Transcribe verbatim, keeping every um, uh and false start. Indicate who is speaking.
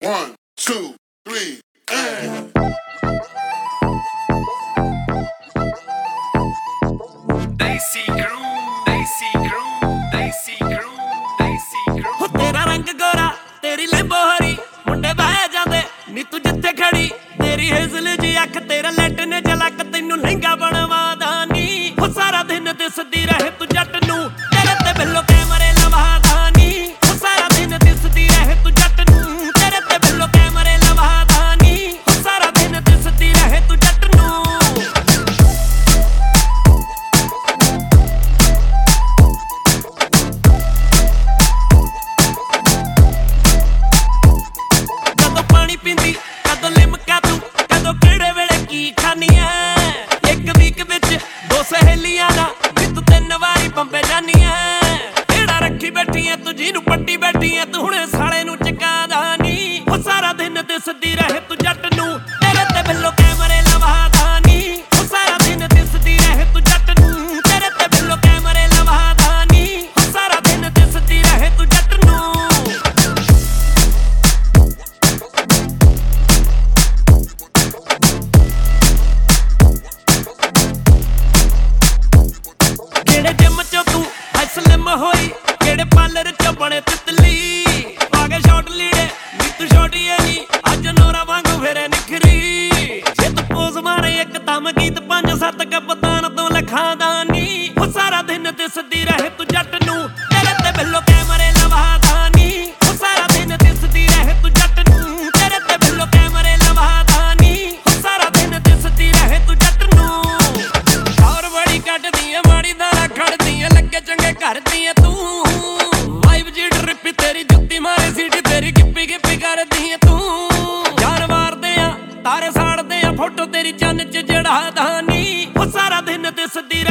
Speaker 1: One, two, three, and.
Speaker 2: Desi crew, Desi crew, Desi crew, Desi crew.
Speaker 3: हो तेरा रंग गोरा, तेरी लंबो हरी, मुंडे बह जांदे नी तू जिथे खड़ी। तेरी हेज़ल जी अख, तेरा लैट ने झलक, तैनू लहंगा बनवादा नी। हो सारा दिन दिसदी रहे तू जट नू, तेरे ते बिल्लो कैमरे लवादा नी। हो सारा दिन दिसदी रहे तू जट नू, तेरे ते बिल्लो कैमरे लवादा नी। हो सारा दिन दिसदी रहे तू जट नू। कदों पानी पींदी, कदों लिमका तू, कदों किहड़े वेले की खानी ऐ। एक वीक विच दो सहेलियां दा नी तू तीन वारी बंबे जानी ऐ। किहड़ा रखी बैठी ऐ तू, जिहनू पट्टी बैठी ऐ तू, हुणे साले नू चकादा नी। हो सारा दिन दिसदी रहे तू जट नू, तेरे ते बिल्लो कैमरे लवादा नी। हो सारा दिन दिसदी रहे तू जट नू, तेरे ते बिल्लो कैमरे लवादा नी। हो सारा दिन दिसदी रहे तू जट नू। ਕਿਹੜੇ ਜਿਮ ਚੋਂ ਤੂੰ ਹਾਈ ਸਲਿਮ ਹੋਈ, ਕਿਹੜੇ ਪਾਰਲਰ ਚੋਂ ਬਣੇ ਤਿਤਲੀ। ਪਾ ਕੇ ਸ਼ਾਰਟ ਲੀੜੇ ਨੀ ਤੂੰ ਛੋਟੀ ਐ ਨੀ, ਅੱਜ ਨੋਰਾ ਵਾਂਗੂ ਫਿਰੇ ਨਿਖਰੀ। ਜੇ ਤੂੰ ਪੋਜ਼ ਮਾਰੇ ਇੱਕ ਦਮ ਗੀਤ ਪੰਜ ਸੱਤ ਕਪਤਾਨ ਤੋਂ ਲਿਖਾਂਦਾ ਨੀ। ਹੋ ਸਾਰਾ ਦਿਨ ਦਿਸਦੀ ਰਹੇ ਤੂੰ ਜੱਟ ਨੂੰ, ਤੇਰੇ ਤੇ ਬਿੱਲੋ ਕੈਮਰੇ ਲਵਾਦਾ ਨੀ। ਹੋ ਸਾਰਾ ਦਿਨ ਦਿਸਦੀ ਰਹੇ ਤੂੰ ਜੱਟ ਨੂੰ, ਤੇਰੇ ਤੇ ਬਿੱਲੋ ਕੈਮਰੇ ਲਵਾਦਾ ਨੀ। ਹੋ ਸਾਰਾ ਦਿਨ ਦਿਸਦੀ ਰਹੇ ਤੂੰ ਜੱਟ ਨੂੰ। ਔਰ ਬੜੀ ਕੱਢਦੀ ਐ, ਮਾੜੀ ਦਾਣਾ ਖੜਦੀ ਐ, ਲੱਗੇ ਚੰਗੇ ਕਰਦੀ ਐ ਤੂੰ। ਵਾਈਬ ਜੀ ਡਰਿੱਪੀ ਤੇਰੀ ਜੁੱਤੀ ਮਾਰੇ ਸੀਟੀ, ਤੇਰੀ ਗਿੱਪੀ ਗਿੱਪੀ ਕਰਦੀ ਐ ਤੂੰ। ਜਾਨ ਮਾਰਦੇ ਆ ਤਾਰੇ ਸਾੜਦੇ ਆ, ਫੋਟੋ ਤੇਰੀ ਚੰਨ ਚ ਜੜਾਦਾ ਨੀ। ਹੋ ਸਾਰਾ ਦਿਨ ਦਿਸਦੀ